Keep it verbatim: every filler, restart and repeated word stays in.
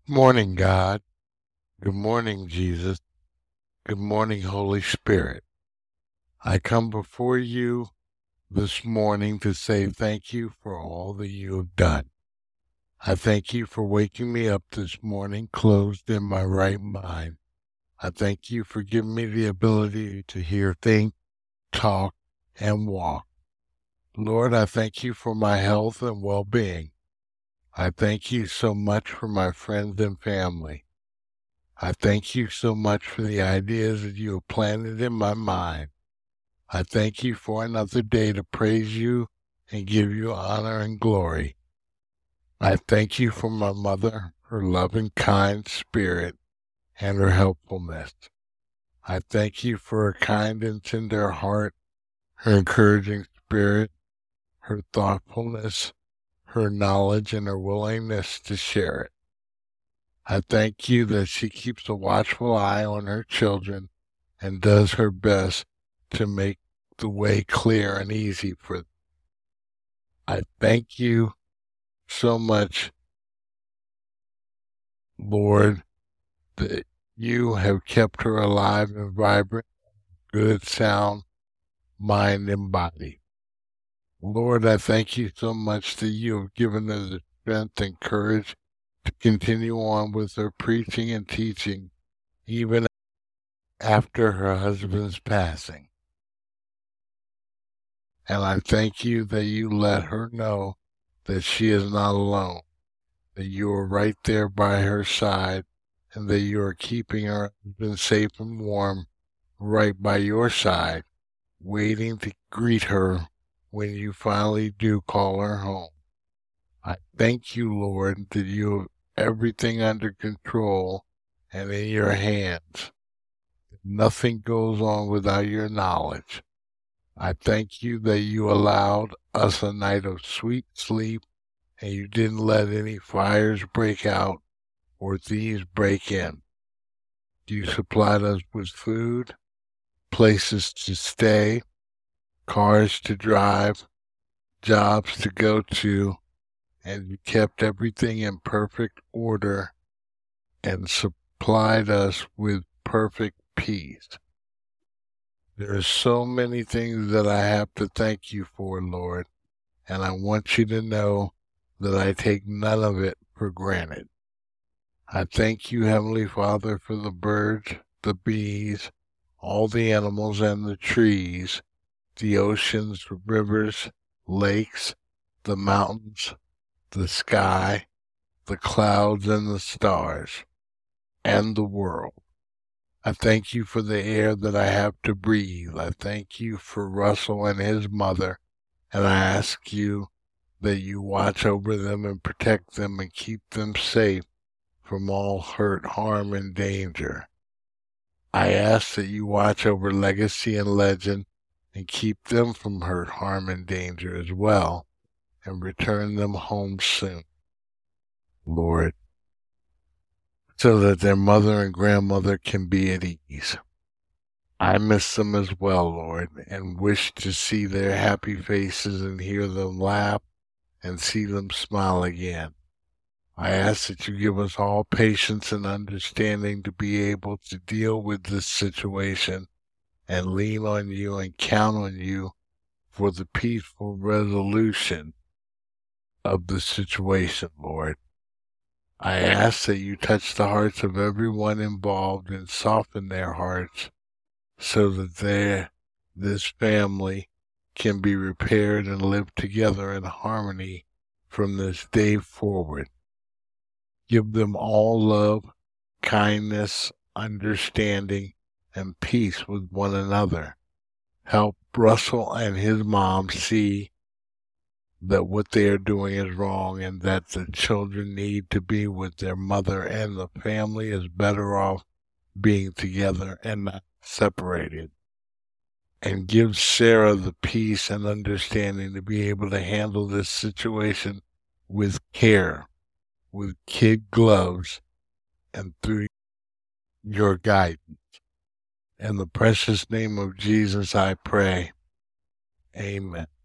Morning, God. Good morning, Jesus. Good morning, Holy Spirit. I come before you this morning to say thank you for all that you have done. I thank you for waking me up this morning clothed in my right mind. I thank you for giving me the ability to hear, think, talk, and walk. Lord, I thank you for my health and well-being. I thank you so much for my friends and family. I thank you so much for the ideas that you have planted in my mind. I thank you for another day to praise you and give you honor and glory. I thank you for my mother, her loving, kind spirit, and her helpfulness. I thank you for her kind and tender heart, her encouraging spirit, her thoughtfulness, her knowledge, and her willingness to share it. I thank you that she keeps a watchful eye on her children and does her best to make the way clear and easy for them. I thank you so much, Lord, that you have kept her alive and vibrant, good, sound, mind, and body. Lord, I thank you so much that you have given her the strength and courage to continue on with her preaching and teaching, even after her husband's passing. And I thank you that you let her know that she is not alone, that you are right there by her side, and that you are keeping her husband safe and warm right by your side, waiting to greet her when you finally do call her home. I thank you, Lord, that you have everything under control and in your hands. Nothing goes on without your knowledge. I thank you that you allowed us a night of sweet sleep and you didn't let any fires break out or thieves break in. You supplied us with food, places to stay, cars to drive, jobs to go to, and you kept everything in perfect order and supplied us with perfect peace. There are so many things that I have to thank you for, Lord, and I want you to know that I take none of it for granted. I thank you, Heavenly Father, for the birds, the bees, all the animals and the trees, the oceans, the rivers, lakes, the mountains, the sky, the clouds and the stars, and the world. I thank you for the air that I have to breathe. I thank you for Russell and his mother, and I ask you that you watch over them and protect them and keep them safe from all hurt, harm, and danger. I ask that you watch over Legacy and Legend and keep them from hurt, harm, and danger as well, and return them home soon, Lord, so that their mother and grandmother can be at ease. I miss them as well, Lord, and wish to see their happy faces and hear them laugh and see them smile again. I ask that you give us all patience and understanding to be able to deal with this situation and lean on you and count on you for the peaceful resolution of the situation, Lord. I ask that you touch the hearts of everyone involved and soften their hearts so that their, this family can be repaired and live together in harmony from this day forward. Give them all love, kindness, understanding, and peace with one another. Help Russell and his mom see that what they are doing is wrong and that the children need to be with their mother and the family is better off being together and not separated. And give Sarah the peace and understanding to be able to handle this situation with care, with kid gloves, and through your guidance. In the precious name of Jesus I pray. Amen.